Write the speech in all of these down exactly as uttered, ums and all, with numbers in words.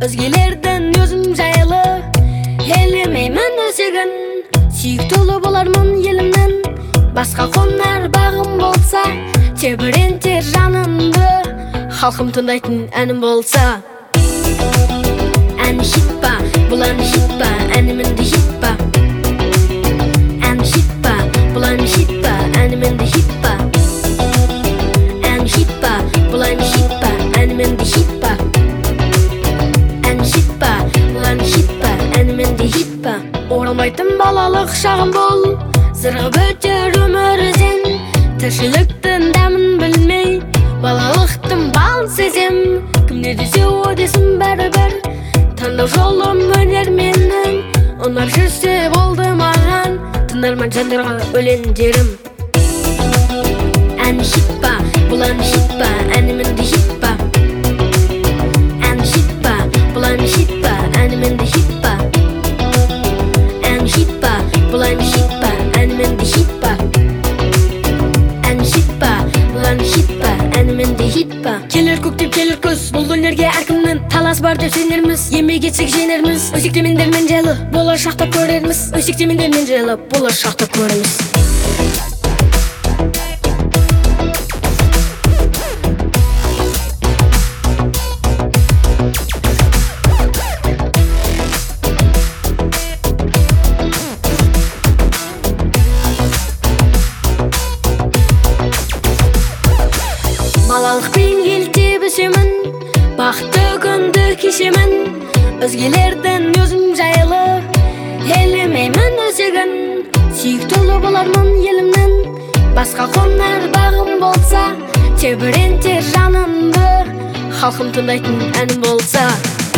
Özgelerden özüm jaylı elемеймін өзегін. Сүйіктілі болармын елімнен, басқа қонар бағым болса, тебірентер жанымды, халқым тыңдайтын әнім болса. Ән хит па, бұл ән хит па, әнімінді хит па. Ән хит па, бұл ән хит па, әнімінді хит па. Ән хит па, бұл ән хит па, әнімінді хит па. Ән хит па, бұл ән хит па, әнімінді хит па. Оралмайтын балалық шағым бол, зырғып өтер өмір ізден. Тіршіліктің дәмін білмей, балалықтың балын сезем. Кімне десе о десін бәрібір, таңдау жолым өнер менің. Ұнап жүрсе болды маған, тыңдарман жандарға өлеңдерім. Ән хит па, бұл ән хит па, әнімінді хит па. Ән хит па, бұл ән хит па, әнімінді хит па. Ән хит па, бұл ән хит па, әнімінді хит па. Ән хит па, бұл ән хит па, әнімінді хит па. Келер көктем, келер күз, бұл өнерге әркімнің талас бар деп сенерміз. Емей кетсек женерміз, өсекте мендермен жайлы болашақта көрерміз. Өсекте мендермен жайлы болашақта көреміз. Балалықпен келте бісемін, бақытты күнді кешемін. Өзгелерден өзім жайлы елемеймін өзегін. Сүйіктілі болармын елімнен, басқа қонар бағым болса, тебірентер жанымды, халқым тыңдайтын әнім болса.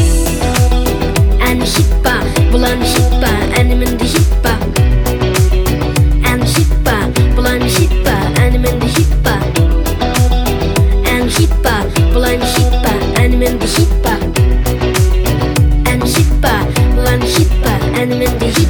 Ән хит па, бұл ән хит па, әнімінді хит па. Ән хит па, бұл ән хит па, әнімінді хит па. Ән хит па, бұл ән хит па, әнімінді хит па. Ән хит па, бұл ән хит па, әнімінді хит па.